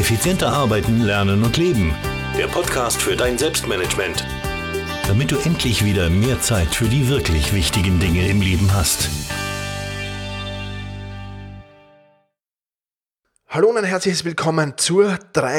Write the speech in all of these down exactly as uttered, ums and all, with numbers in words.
Effizienter arbeiten, lernen und leben. Der Podcast für dein Selbstmanagement. Damit du endlich wieder mehr Zeit für die wirklich wichtigen Dinge im Leben hast. Hallo und ein herzliches Willkommen zur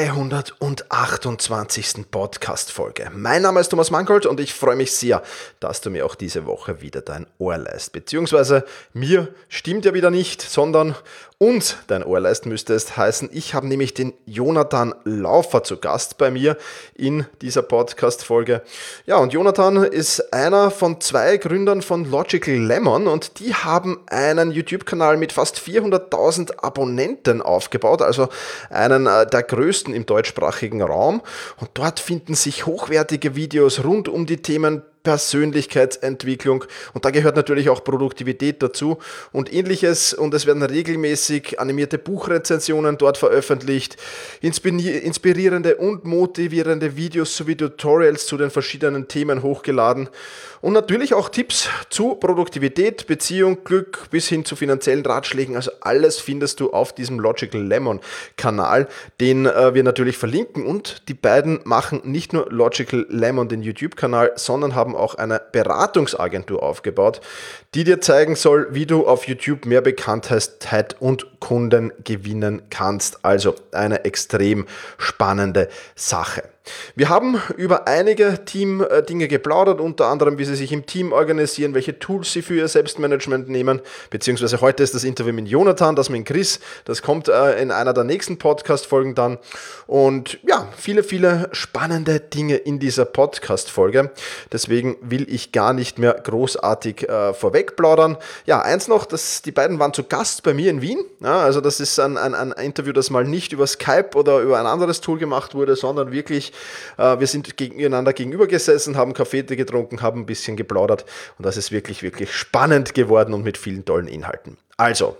dreihundertachtundzwanzigsten Podcast-Folge. Mein Name ist Thomas Mangold und ich freue mich sehr, dass du mir auch diese Woche wieder dein Ohr leist. Beziehungsweise mir stimmt ja wieder nicht, sondern uns dein Ohr leist müsste es heißen. Ich habe nämlich den Jonathan Laufer zu Gast bei mir in dieser Podcast-Folge. Ja, und Jonathan ist einer von zwei Gründern von Logical Lemon und die haben einen YouTube-Kanal mit fast vierhunderttausend Abonnenten aufgebaut. Also einen der größten im deutschsprachigen Raum. Und dort finden sich hochwertige Videos rund um die Themen Persönlichkeitsentwicklung und da gehört natürlich auch Produktivität dazu und ähnliches und es werden regelmäßig animierte Buchrezensionen dort veröffentlicht, inspirierende und motivierende Videos sowie Tutorials zu den verschiedenen Themen hochgeladen und natürlich auch Tipps zu Produktivität, Beziehung, Glück bis hin zu finanziellen Ratschlägen, also alles findest du auf diesem Logical Lemon Kanal, den äh, wir natürlich verlinken und die beiden machen nicht nur Logical Lemon, den YouTube-Kanal, sondern haben auch eine Beratungsagentur aufgebaut, die dir zeigen soll, wie du auf YouTube mehr Bekanntheit und Kunden gewinnen kannst. Also eine extrem spannende Sache. Wir haben über einige Team-Dinge geplaudert, unter anderem, wie sie sich im Team organisieren, welche Tools sie für ihr Selbstmanagement nehmen, beziehungsweise heute ist das Interview mit Jonathan, das mit Chris, das kommt äh, in einer der nächsten Podcast-Folgen dann und ja, viele, viele spannende Dinge in dieser Podcast-Folge, deswegen will ich gar nicht mehr großartig äh, vorweg plaudern. Ja, eins noch, dass die beiden waren zu Gast bei mir in Wien, ja, also das ist ein, ein, ein Interview, das mal nicht über Skype oder über ein anderes Tool gemacht wurde, sondern wirklich wir sind gegeneinander gegenüber gesessen, haben Kaffee getrunken, haben ein bisschen geplaudert und das ist wirklich, wirklich spannend geworden und mit vielen tollen Inhalten. Also,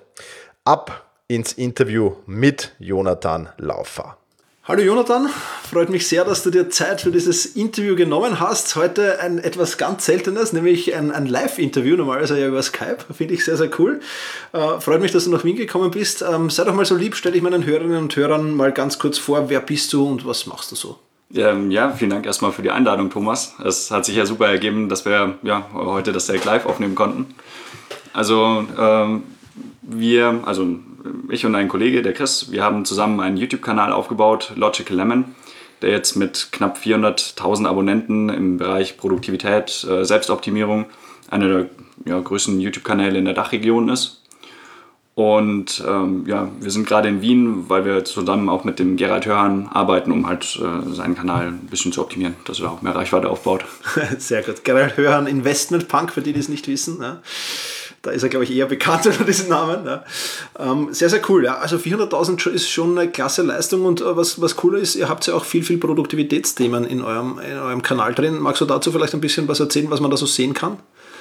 ab ins Interview mit Jonathan Laufer. Hallo Jonathan, freut mich sehr, dass du dir Zeit für dieses Interview genommen hast. Heute ein etwas ganz Seltenes, nämlich ein, ein Live-Interview, normalerweise ja über Skype, finde ich sehr, sehr cool. Äh, freut mich, dass du nach Wien gekommen bist. Ähm, sei doch mal so lieb, stell dich meinen Hörerinnen und Hörern mal ganz kurz vor, wer bist du und was machst du so? Ja, vielen Dank erstmal für die Einladung, Thomas. Es hat sich ja super ergeben, dass wir ja, heute das Take Live aufnehmen konnten. Also ähm, wir, also ich und ein Kollege, der Chris, wir haben zusammen einen YouTube-Kanal aufgebaut, Logical Lemon, der jetzt mit knapp vierhunderttausend Abonnenten im Bereich Produktivität, äh, Selbstoptimierung einer der ja, größten YouTube-Kanäle in der Dachregion ist. Und ähm, ja, wir sind gerade in Wien, weil wir zusammen auch mit dem Gerald Hörhan arbeiten, um halt äh, seinen Kanal ein bisschen zu optimieren, dass er auch mehr Reichweite aufbaut. Sehr gut. Gerald Hörhan, Investment Punk, für die, die es nicht wissen. Ja. Da ist er, glaube ich, eher bekannt unter diesen Namen. Ja. Ähm, sehr, sehr cool. Ja. Also vierhunderttausend ist schon eine klasse Leistung und äh, was, was cooler ist, ihr habt ja auch viel, viel Produktivitätsthemen in eurem, in eurem Kanal drin. Magst du dazu vielleicht ein bisschen was erzählen, was man da so sehen kann?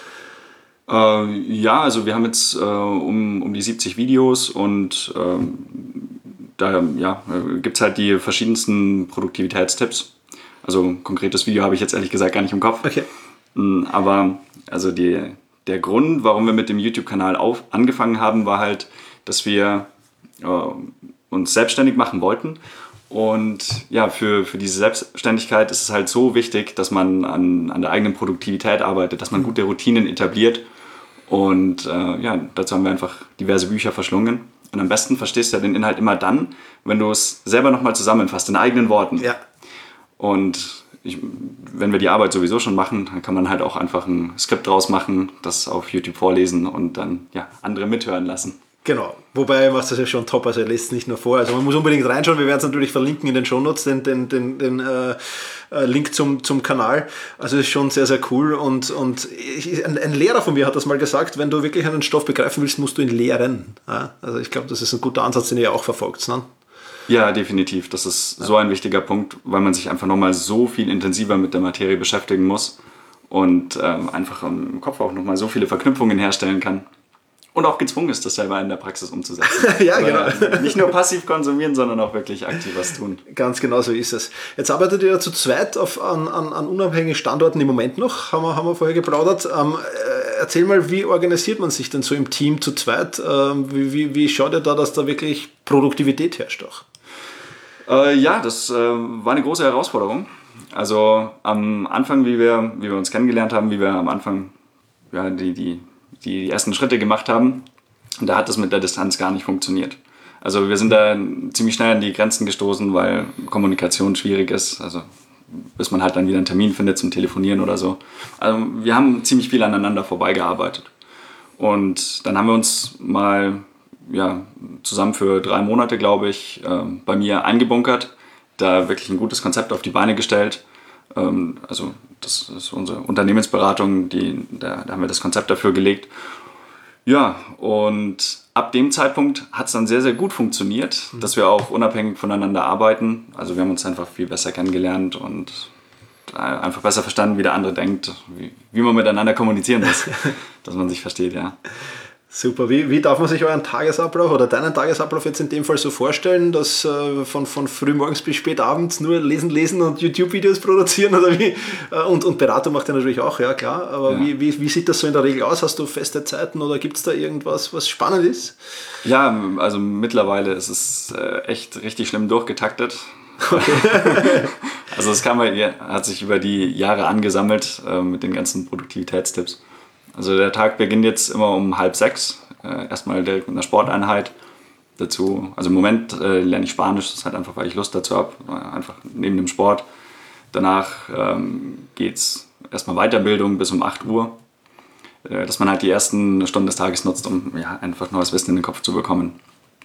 Äh, ja, also wir haben jetzt äh, um, um die siebzig Videos und ähm, da ja, gibt es halt die verschiedensten Produktivitätstipps. Also ein konkretes Video habe ich jetzt ehrlich gesagt gar nicht im Kopf. Okay. Aber also die, der Grund, warum wir mit dem YouTube-Kanal auf, angefangen haben, war halt, dass wir äh, uns selbstständig machen wollten. Und ja, für, für diese Selbstständigkeit ist es halt so wichtig, dass man an, an der eigenen Produktivität arbeitet, dass man gute Routinen etabliert. Und äh, ja, dazu haben wir einfach diverse Bücher verschlungen. Und am besten verstehst du ja den Inhalt immer dann, wenn du es selber nochmal zusammenfasst, in eigenen Worten. Ja. Und ich, wenn wir die Arbeit sowieso schon machen, dann kann man halt auch einfach ein Skript draus machen, das auf YouTube vorlesen und dann ja, andere mithören lassen. Genau, wobei macht das ja schon top, also er lässt es nicht nur vor, also man muss unbedingt reinschauen, wir werden es natürlich verlinken in den Shownotes, den, den, den, den äh, Link zum, zum Kanal, also ist schon sehr, sehr cool und, und ich, ein, ein Lehrer von mir hat das mal gesagt, wenn du wirklich einen Stoff begreifen willst, musst du ihn lehren, ja? Also ich glaube, das ist ein guter Ansatz, den ihr auch verfolgt, ne? Ja, definitiv, das ist ja so ein wichtiger Punkt, weil man sich einfach nochmal so viel intensiver mit der Materie beschäftigen muss und ähm, einfach im Kopf auch nochmal so viele Verknüpfungen herstellen kann. Und auch gezwungen ist, das selber in der Praxis umzusetzen. Ja, genau. Nicht nur passiv konsumieren, sondern auch wirklich aktiv was tun. Ganz genau so ist es. Jetzt arbeitet ihr ja zu zweit auf, an, an, an unabhängigen Standorten im Moment noch, haben wir, haben wir vorher geplaudert. Ähm, erzähl mal, wie organisiert man sich denn so im Team zu zweit? Ähm, wie, wie, wie schaut ihr da, dass da wirklich Produktivität herrscht auch? Äh, ja, das äh, war eine große Herausforderung. Also am Anfang, wie wir, wie wir uns kennengelernt haben, wie wir am Anfang ja, die, die, die ersten Schritte gemacht haben, da hat das mit der Distanz gar nicht funktioniert. Also wir sind da ziemlich schnell an die Grenzen gestoßen, weil Kommunikation schwierig ist. Also bis man halt dann wieder einen Termin findet zum Telefonieren oder so. Also wir haben ziemlich viel aneinander vorbeigearbeitet. Und dann haben wir uns mal ja, zusammen für drei Monate, glaube ich, äh, bei mir eingebunkert, da wirklich ein gutes Konzept auf die Beine gestellt. Ähm, also das ist unsere Unternehmensberatung, die, da, da haben wir das Konzept dafür gelegt. Ja, und ab dem Zeitpunkt hat es dann sehr, sehr gut funktioniert, mhm. dass wir auch unabhängig voneinander arbeiten. Also wir haben uns einfach viel besser kennengelernt und einfach besser verstanden, wie der andere denkt, wie, wie man miteinander kommunizieren muss, dass man sich versteht, ja. Super. Wie, wie darf man sich euren Tagesablauf oder deinen Tagesablauf jetzt in dem Fall so vorstellen, dass äh, von, von frühmorgens bis spät abends nur lesen, lesen und YouTube-Videos produzieren oder wie? Äh, und, und Beratung macht ihr natürlich auch, ja klar. Aber ja. Wie, wie, wie sieht das so in der Regel aus? Hast du feste Zeiten oder gibt es da irgendwas, was spannend ist? Ja, also mittlerweile ist es äh, echt richtig schlimm durchgetaktet. Okay. Also das kann man, hat sich über die Jahre angesammelt äh, mit den ganzen Produktivitätstipps. Also der Tag beginnt jetzt immer um halb sechs, äh, erstmal direkt mit einer Sporteinheit dazu. Also im Moment äh, lerne ich Spanisch, das ist halt einfach, weil ich Lust dazu habe, äh, einfach neben dem Sport. Danach ähm, geht es erstmal Weiterbildung bis um acht Uhr, äh, dass man halt die ersten Stunden des Tages nutzt, um ja, einfach neues Wissen in den Kopf zu bekommen.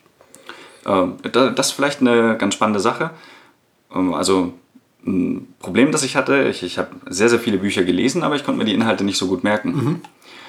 Äh, das ist vielleicht eine ganz spannende Sache. Ähm, also ein Problem, das ich hatte, ich, ich habe sehr, sehr viele Bücher gelesen, aber ich konnte mir die Inhalte nicht so gut merken. Mhm.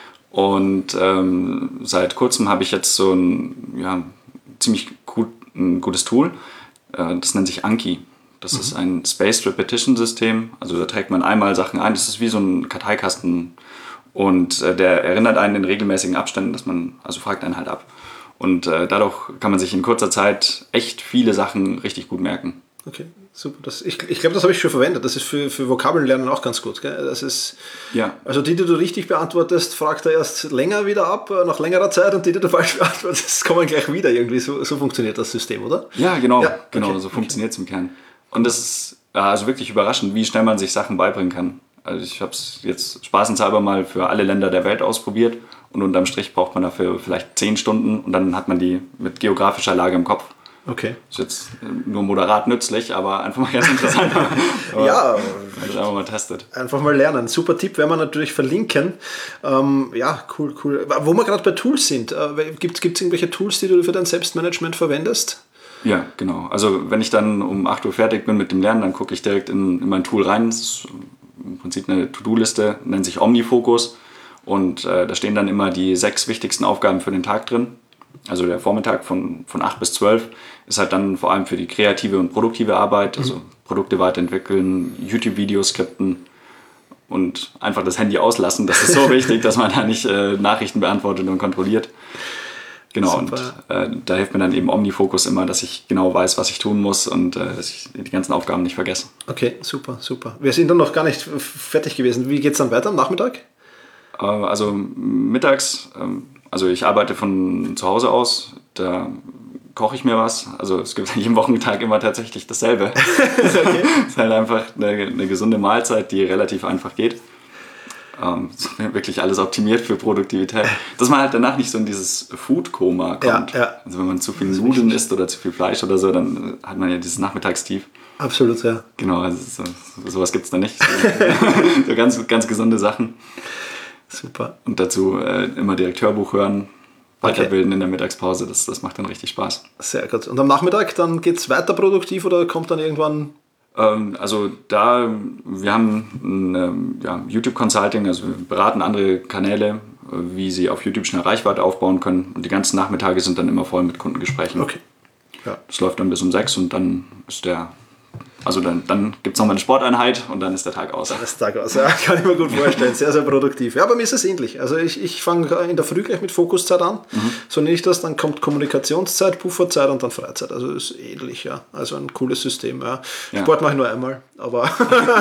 Und ähm, seit kurzem habe ich jetzt so ein ja, ziemlich gut, ein gutes Tool, äh, das nennt sich Anki. Das mhm. ist ein Spaced Repetition System, also da trägt man einmal Sachen ein, das ist wie so ein Karteikasten und äh, der erinnert einen in regelmäßigen Abständen, dass man, also fragt einen halt ab. Und äh, dadurch kann man sich in kurzer Zeit echt viele Sachen richtig gut merken. Okay, super. Das, ich ich glaube, das habe ich schon verwendet. Das ist für, für Vokabellernen auch ganz gut. Gell? Das ist, ja. Also die, die du richtig beantwortest, fragt er erst länger wieder ab, nach längerer Zeit, und die, die du falsch beantwortest, kommen gleich wieder irgendwie. So, so funktioniert das System, oder? Ja, genau. Ja, genau okay, so funktioniert es okay. im Kern. Und das ist also wirklich überraschend, wie schnell man sich Sachen beibringen kann. Also ich habe es jetzt spaßenshalber mal für alle Länder der Welt ausprobiert und unterm Strich braucht man dafür vielleicht zehn Stunden und dann hat man die mit geografischer Lage im Kopf. Okay. Ist jetzt nur moderat nützlich, aber einfach mal ganz interessant. Ja, das einfach mal testet. Einfach mal lernen. Super Tipp, werden wir natürlich verlinken. Ähm, ja, cool, cool. Wo wir gerade bei Tools sind, äh, gibt es irgendwelche Tools, die du für dein Selbstmanagement verwendest? Ja, genau. Also wenn ich dann um acht Uhr fertig bin mit dem Lernen, dann gucke ich direkt in, in mein Tool rein. Das ist im Prinzip eine To-Do-Liste, nennt sich OmniFocus. Und äh, da stehen dann immer die sechs wichtigsten Aufgaben für den Tag drin. Also der Vormittag von, von acht bis zwölf ist halt dann vor allem für die kreative und produktive Arbeit, also mhm. Produkte weiterentwickeln, YouTube-Videos skripten und einfach das Handy auslassen. Das ist so wichtig, dass man da nicht äh, Nachrichten beantwortet und kontrolliert. Genau, super. Und äh, da hilft mir dann eben OmniFocus immer, dass ich genau weiß, was ich tun muss und äh, dass ich die ganzen Aufgaben nicht vergesse. Okay, super, super. Wir sind dann noch gar nicht fertig gewesen. Wie geht es dann weiter am Nachmittag? Äh, also mittags... Ähm, Also ich arbeite von zu Hause aus, da koche ich mir was. Also es gibt an jedem Wochentag immer tatsächlich dasselbe. Okay. Es ist halt einfach eine, eine gesunde Mahlzeit, die relativ einfach geht. Ähm, wirklich alles optimiert für Produktivität. Dass man halt danach nicht so in dieses Food-Koma kommt. Ja, ja. Also wenn man zu viel Nudeln isst oder zu viel Fleisch oder so, dann hat man ja dieses Nachmittagstief. Absolut, ja. Genau, also so, sowas gibt es da nicht. So, so ganz, ganz gesunde Sachen. Super. Und dazu äh, immer direkt Hörbuch hören, weiterbilden okay. in der Mittagspause, das, das macht dann richtig Spaß. Sehr gut. Und am Nachmittag, dann geht es weiter produktiv oder kommt dann irgendwann... Ähm, also da, wir haben ein ähm, ja, YouTube-Consulting, also wir beraten andere Kanäle, äh, wie sie auf YouTube schnell Reichweite aufbauen können. Und die ganzen Nachmittage sind dann immer voll mit Kundengesprächen. Okay. Ja. Das läuft dann bis um sechs und dann ist der... Also dann, dann gibt es nochmal eine Sporteinheit und dann ist der Tag aus. Dann ist der Tag aus, ja, kann ich mir gut vorstellen. Sehr, sehr produktiv. Ja, bei mir ist es ähnlich. Also ich, ich fange in der Früh gleich mit Fokuszeit an. Mhm. So nenne ich das, dann kommt Kommunikationszeit, Pufferzeit und dann Freizeit. Also das ist ähnlich, ja. Also ein cooles System, ja. ja. Sport mache ich nur einmal, aber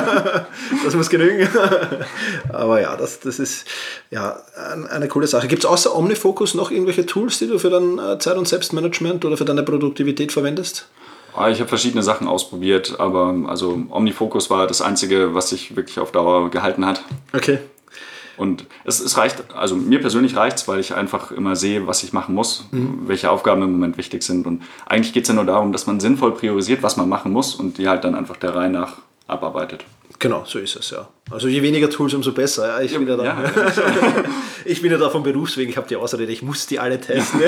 das muss genügen. Aber ja, das, das ist ja eine coole Sache. Gibt es außer OmniFocus noch irgendwelche Tools, die du für dein Zeit- und Selbstmanagement oder für deine Produktivität verwendest? Ich habe verschiedene Sachen ausprobiert, aber also OmniFocus war das Einzige, was sich wirklich auf Dauer gehalten hat. Okay. Und es, es reicht, also mir persönlich reicht es, weil ich einfach immer sehe, was ich machen muss, mhm. welche Aufgaben im Moment wichtig sind. Und eigentlich geht es ja nur darum, dass man sinnvoll priorisiert, was man machen muss und die halt dann einfach der Reihe nach abarbeitet. Genau, so ist es, ja. Also je weniger Tools, umso besser. Ja, ich, bin ja da, ja. ich bin ja da vom Berufswegen, ich habe die Ausrede, ich muss die alle testen.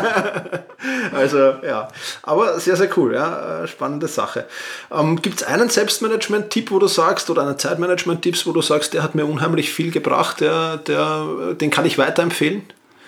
Also ja, aber sehr, sehr cool, ja, spannende Sache. Ähm, gibt es einen Selbstmanagement-Tipp, wo du sagst, oder einen Zeitmanagement-Tipps, wo du sagst, der hat mir unheimlich viel gebracht, der, der, den kann ich weiterempfehlen?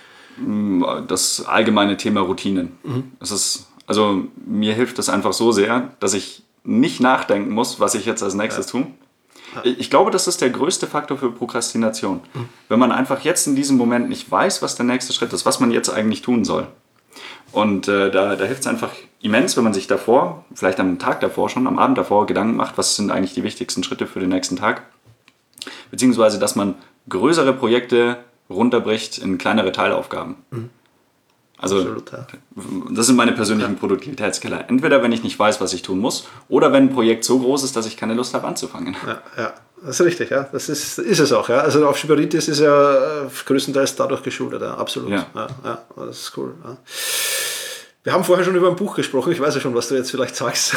Das allgemeine Thema Routinen. Mhm. Das ist, also mir hilft das einfach so sehr, dass ich nicht nachdenken muss, was ich jetzt als nächstes ja. tue. Ich glaube, das ist der größte Faktor für Prokrastination. Mhm. Wenn man einfach jetzt in diesem Moment nicht weiß, was der nächste Schritt ist, was man jetzt eigentlich tun soll. Und äh, da, da hilft es einfach immens, wenn man sich davor, vielleicht am Tag davor schon, am Abend davor Gedanken macht, was sind eigentlich die wichtigsten Schritte für den nächsten Tag. Beziehungsweise, dass man größere Projekte runterbricht in kleinere Teilaufgaben. Mhm. Also Absolut, ja. Das sind meine persönlichen ja. Produktivitätskiller. Entweder wenn ich nicht weiß, was ich tun muss, oder wenn ein Projekt so groß ist, dass ich keine Lust habe anzufangen. Ja, ja. Das ist richtig, ja. Das ist, ist es auch. Ja. Also Aufschieberitis ist ja größtenteils dadurch geschuldet, ja. Absolut. Ja. Ja, ja. Das ist cool. Ja. Wir haben vorher schon über ein Buch gesprochen, ich weiß ja schon, was du jetzt vielleicht sagst.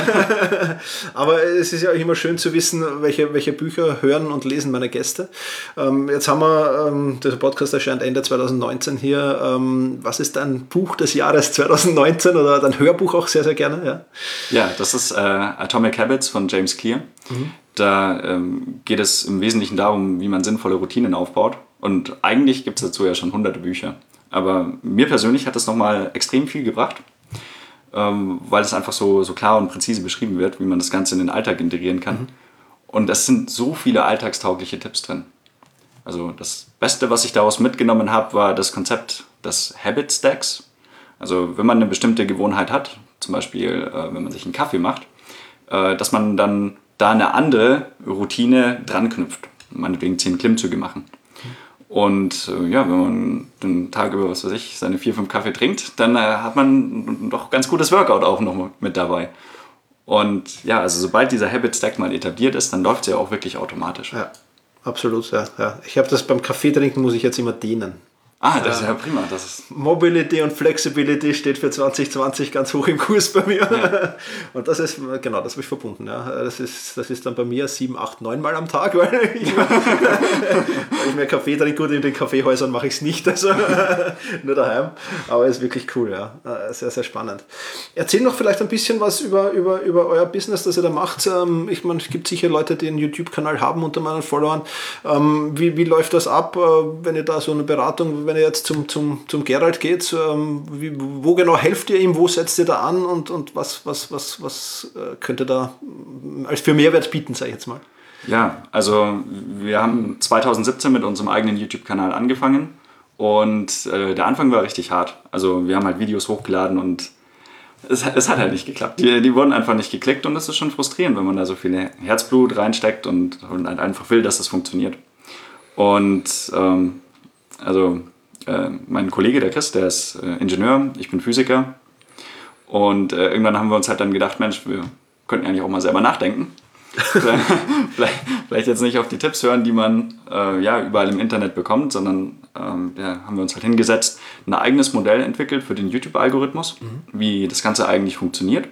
Aber es ist ja auch immer schön zu wissen, welche, welche Bücher hören und lesen meine Gäste. Ähm, jetzt haben wir, ähm, der Podcast erscheint Ende zwanzig neunzehn hier. Ähm, was ist dein Buch des Jahres zwanzig neunzehn oder dein Hörbuch auch sehr, sehr gerne? Ja, ja das ist äh, Atomic Habits von James Clear. Mhm. Da ähm, geht es im Wesentlichen darum, wie man sinnvolle Routinen aufbaut. Und eigentlich gibt es dazu ja schon hunderte Bücher. Aber mir persönlich hat das nochmal extrem viel gebracht, ähm, weil es einfach so, so klar und präzise beschrieben wird, wie man das Ganze in den Alltag integrieren kann. Mhm. Und es sind so viele alltagstaugliche Tipps drin. Also das Beste, was ich daraus mitgenommen habe, war das Konzept des Habit Stacks. Also wenn man eine bestimmte Gewohnheit hat, zum Beispiel äh, wenn man sich einen Kaffee macht, äh, dass man dann da eine andere Routine dran knüpft. Meinetwegen zehn Klimmzüge machen. Und äh, ja, wenn man den Tag über, was weiß ich, seine vier, fünf Kaffee trinkt, dann äh, hat man doch ganz gutes Workout auch noch mit dabei. Und ja, also sobald dieser Habit Stack mal etabliert ist, dann läuft es ja auch wirklich automatisch. Ja, absolut, ja. ja. Ich habe das beim Kaffee trinken, muss ich jetzt immer dehnen. Ah, das ist ja prima. Das ist Mobility und Flexibility steht für zwanzig zwanzig ganz hoch im Kurs bei mir. Ja. Und das ist, genau, das habe ich verbunden. Ja. Das, ist, das ist dann bei mir sieben, acht, neun Mal am Tag, weil ich, weil ich mehr Kaffee trinke. Gut, in den Kaffeehäusern mache ich es nicht, also nur daheim. Aber es ist wirklich cool, ja. Sehr, sehr spannend. Erzähl noch vielleicht ein bisschen was über, über, über euer Business, das ihr da macht. Ich meine, es gibt sicher Leute, die einen YouTube-Kanal haben unter meinen Followern. Wie, wie läuft das ab, wenn ihr da so eine Beratung, wenn ihr jetzt zum, zum, zum Gerald geht, ähm, wie, wo genau helft ihr ihm, wo setzt ihr da an und, und was, was, was, was äh, könnt ihr da als für Mehrwert bieten, sage ich jetzt mal? Ja, also wir haben zwanzig siebzehn mit unserem eigenen YouTube-Kanal angefangen und äh, der Anfang war richtig hart. Also wir haben halt Videos hochgeladen und es, es hat halt nicht geklappt. Die, die wurden einfach nicht geklickt und das ist schon frustrierend, wenn man da so viel Herzblut reinsteckt und, und einfach will, dass das funktioniert. Und ähm, also Äh, mein Kollege, der Chris, der ist äh, Ingenieur, ich bin Physiker und äh, irgendwann haben wir uns halt dann gedacht, Mensch, wir könnten eigentlich auch mal selber nachdenken. vielleicht, vielleicht jetzt nicht auf die Tipps hören, die man äh, ja, überall im Internet bekommt, sondern ähm, ja, haben wir uns halt hingesetzt, ein eigenes Modell entwickelt für den YouTube-Algorithmus, mhm. wie das Ganze eigentlich funktioniert.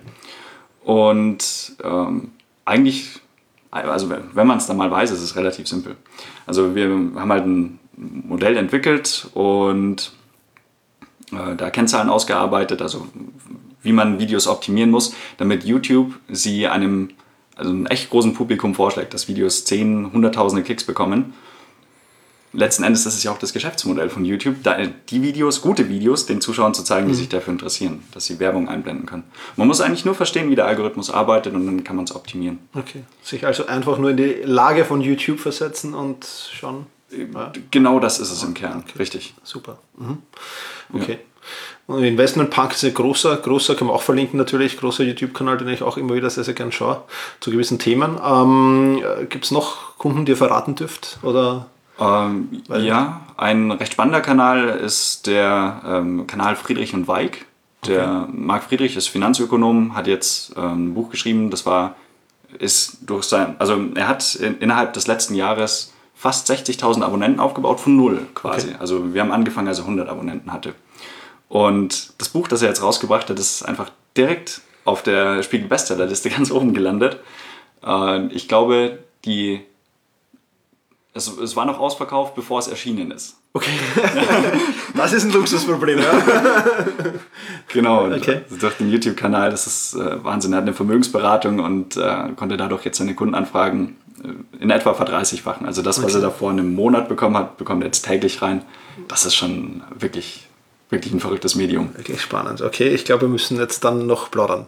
Und ähm, eigentlich, also wenn man es dann mal weiß, ist es relativ simpel. Also wir haben halt ein Modell entwickelt und äh, da Kennzahlen ausgearbeitet, also wie man Videos optimieren muss, damit YouTube sie einem, also einem echt großen Publikum vorschlägt, dass Videos zehn, hunderttausende Klicks bekommen. Letzten Endes ist es ja auch das Geschäftsmodell von YouTube, da die Videos, gute Videos, den Zuschauern zu zeigen, die mhm. sich dafür interessieren, dass sie Werbung einblenden können. Man muss eigentlich nur verstehen, wie der Algorithmus arbeitet und dann kann man es optimieren. Okay, sich also einfach nur in die Lage von YouTube versetzen und schauen. Ja. Genau das ist es im Kern, okay. Richtig. Super. Mhm. Okay. Ja. Und Investment Punk ist ein großer, großer, kann man auch verlinken natürlich, großer YouTube-Kanal, den ich auch immer wieder sehr, sehr gerne schaue, zu gewissen Themen. Ähm, Gibt es noch Kunden, die ihr verraten dürft? Oder? Ähm, ja, ein recht spannender Kanal ist der ähm, Kanal Friedrich und Weig. Der Marc Friedrich ist Finanzökonom, hat jetzt äh, ein Buch geschrieben, das war, ist durch sein, also er hat in, innerhalb des letzten Jahres fast sechzigtausend Abonnenten aufgebaut, von null quasi. Okay. Also wir haben angefangen, als er hundert Abonnenten hatte. Und das Buch, das er jetzt rausgebracht hat, ist einfach direkt auf der Spiegel-Bestsellerliste ganz oben gelandet. Äh, ich glaube, die, es, es war noch ausverkauft, bevor es erschienen ist. Okay, das ist ein Luxusproblem, ja. Genau, und okay. durch den YouTube-Kanal, das ist äh, Wahnsinn. Er hat eine Vermögensberatung und äh, konnte dadurch jetzt seine Kundenanfragen äh, in etwa verdreißigfachen. Also das, was okay. er davor in einem Monat bekommen hat, bekommt er jetzt täglich rein. Das ist schon wirklich... Wirklich ein verrücktes Medium. Wirklich spannend. Okay, ich glaube, wir müssen jetzt dann noch plaudern.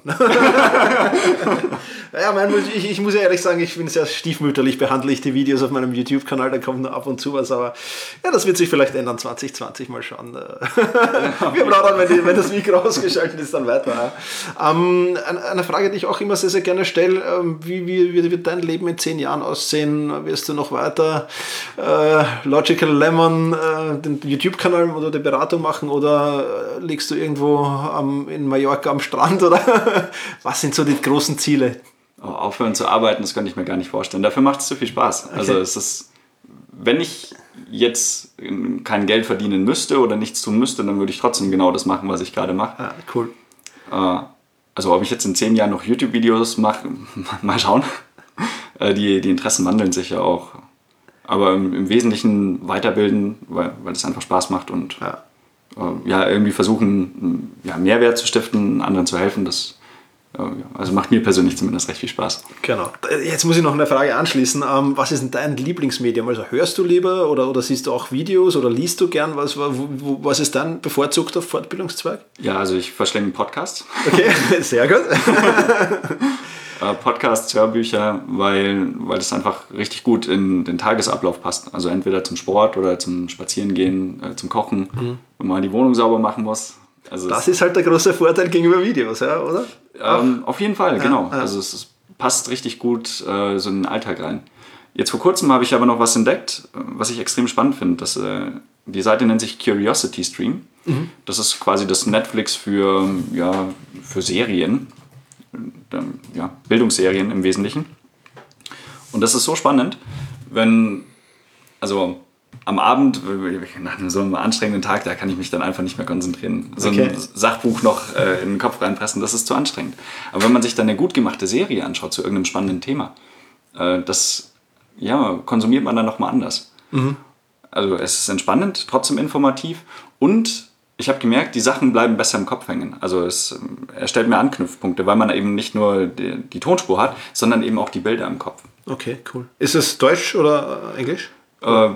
Ja, mein, ich, ich muss ja ehrlich sagen, ich bin sehr stiefmütterlich, behandle ich die Videos auf meinem YouTube-Kanal, da kommt nur ab und zu was, aber ja, das wird sich vielleicht ändern, zwanzig zwanzig mal schauen. Wir plaudern, wenn, die, wenn das Mikro ausgeschaltet ist, dann weiter. Ähm, eine Frage, die ich auch immer sehr, sehr gerne stelle, wie, wie, wie wird dein Leben in zehn Jahren aussehen? Wirst du noch weiter äh, Logical Lemon, äh, den YouTube-Kanal oder die Beratung machen oder liegst du irgendwo am, in Mallorca am Strand oder was sind so die großen Ziele? Oh, aufhören zu arbeiten, das kann ich mir gar nicht vorstellen. Dafür macht es zu viel Spaß. Okay. Also es ist, wenn ich jetzt kein Geld verdienen müsste oder nichts tun müsste, dann würde ich trotzdem genau das machen, was ich gerade mache. Ah, cool. Also ob ich jetzt in zehn Jahren noch YouTube-Videos mache, mal schauen. Die, die Interessen wandeln sich ja auch. Aber im, im Wesentlichen weiterbilden, weil, weil es einfach Spaß macht und ja. Ja, irgendwie versuchen, ja, Mehrwert zu stiften, anderen zu helfen, das also macht mir persönlich zumindest recht viel Spaß. Genau. Jetzt muss ich noch eine Frage anschließen. Was ist denn dein Lieblingsmedium? Also hörst du lieber oder, oder siehst du auch Videos oder liest du gern? Was, wo, was ist dein bevorzugter Fortbildungszweig? Ja, also ich verschlinge Podcasts. Okay, sehr gut. Podcasts, Hörbücher, weil, weil das einfach richtig gut in den Tagesablauf passt. Also entweder zum Sport oder zum Spazierengehen, äh, zum Kochen, mhm. wenn man die Wohnung sauber machen muss. Also das ist halt der große Vorteil gegenüber Videos, ja, oder? Ähm, auf jeden Fall, ja, genau. Ja. Also es, es passt richtig gut äh, so in den Alltag rein. Jetzt vor kurzem habe ich aber noch was entdeckt, was ich extrem spannend finde. Das, äh, die Seite nennt sich Curiosity Stream. Mhm. Das ist quasi das Netflix für, ja, für Serien. Ja, Bildungsserien im Wesentlichen. Und das ist so spannend, wenn, also am Abend, nach so einem anstrengenden Tag, da kann ich mich dann einfach nicht mehr konzentrieren. So okay. ein Sachbuch noch äh, in den Kopf reinpressen, das ist zu anstrengend. Aber wenn man sich dann eine gut gemachte Serie anschaut zu irgendeinem spannenden Thema, äh, das ja, konsumiert man dann nochmal anders. Mhm. Also es ist entspannend, trotzdem informativ und ich habe gemerkt, die Sachen bleiben besser im Kopf hängen. Also es erstellt mehr Anknüpfpunkte, weil man eben nicht nur die, die Tonspur hat, sondern eben auch die Bilder im Kopf. Okay, cool. Ist es Deutsch oder Englisch? Äh,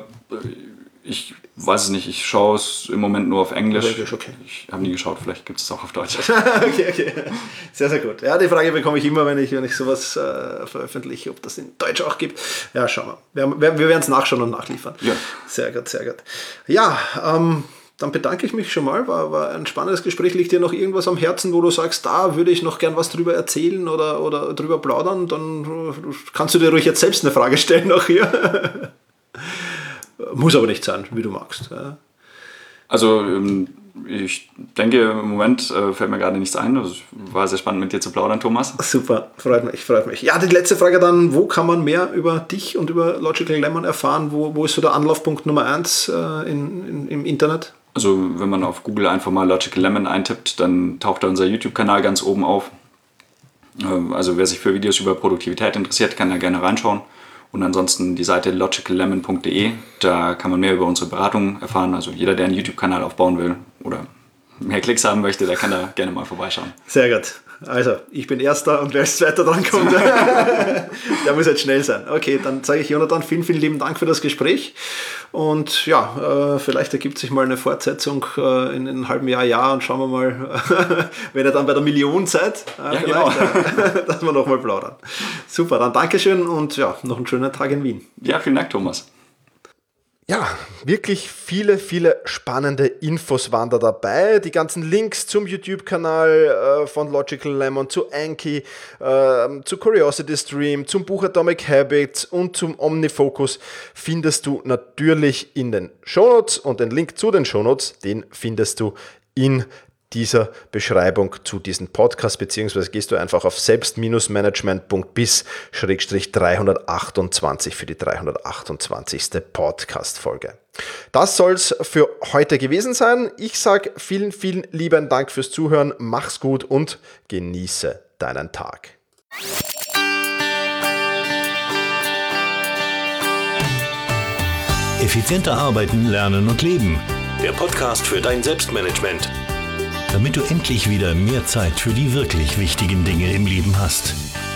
ich weiß es nicht. Ich schaue es im Moment nur auf Englisch. Englisch, okay. Ich habe nie geschaut, vielleicht gibt es auch auf Deutsch. okay, okay. Sehr, sehr gut. Ja, die Frage bekomme ich immer, wenn ich, wenn ich sowas äh, veröffentliche, ob das in Deutsch auch gibt. Ja, schauen wir. Wir, wir werden es nachschauen und nachliefern. Ja. Sehr gut, sehr gut. Ja, ähm, dann bedanke ich mich schon mal, war, war ein spannendes Gespräch. Liegt dir noch irgendwas am Herzen, wo du sagst, da würde ich noch gern was drüber erzählen oder, oder drüber plaudern? Dann kannst du dir ruhig jetzt selbst eine Frage stellen noch hier. Muss aber nicht sein, wie du magst. Ja. Also ich denke, im Moment fällt mir gerade nichts ein. Es war sehr spannend, mit dir zu plaudern, Thomas. Super, freut mich, freut mich. Ja, die letzte Frage dann, wo kann man mehr über dich und über Logical Lemon erfahren? Wo, wo ist so der Anlaufpunkt Nummer eins äh, in, in, im Internet? Also wenn man auf Google einfach mal Logical Lemon eintippt, dann taucht da unser YouTube-Kanal ganz oben auf. Also wer sich für Videos über Produktivität interessiert, kann da gerne reinschauen. Und ansonsten die Seite logical lemon punkt de, da kann man mehr über unsere Beratung erfahren. Also jeder, der einen YouTube-Kanal aufbauen will oder mehr Klicks haben möchte, der kann da gerne mal vorbeischauen. Sehr gut. Also, ich bin Erster und wer als Zweiter dran kommt, der muss jetzt schnell sein. Okay, dann sage ich Jonathan, vielen, vielen lieben Dank für das Gespräch. Und ja, äh, vielleicht ergibt sich mal eine Fortsetzung äh, in, in einem halben Jahr, Jahr und schauen wir mal, wenn ihr dann bei der Million seid, äh, ja, genau. äh, dass wir nochmal plaudern. Super, dann Dankeschön und ja, noch einen schönen Tag in Wien. Ja, vielen Dank, Thomas. Ja, wirklich viele, viele spannende Infos waren da dabei. Die ganzen Links zum YouTube-Kanal äh, von Logical Lemon, zu Anki, äh, zu Curiosity Stream, zum Buch Atomic Habits und zum OmniFocus findest du natürlich in den Shownotes und den Link zu den Shownotes, den findest du in dieser Beschreibung zu diesem Podcast, beziehungsweise gehst du einfach auf selbst management punkt biz dreihundertachtundzwanzig für die dreihundertachtundzwanzigste Podcast-Folge. Das soll es für heute gewesen sein. Ich sage vielen, vielen lieben Dank fürs Zuhören, mach's gut und genieße deinen Tag. Effizienter arbeiten, lernen und leben. Der Podcast für dein Selbstmanagement. Damit du endlich wieder mehr Zeit für die wirklich wichtigen Dinge im Leben hast.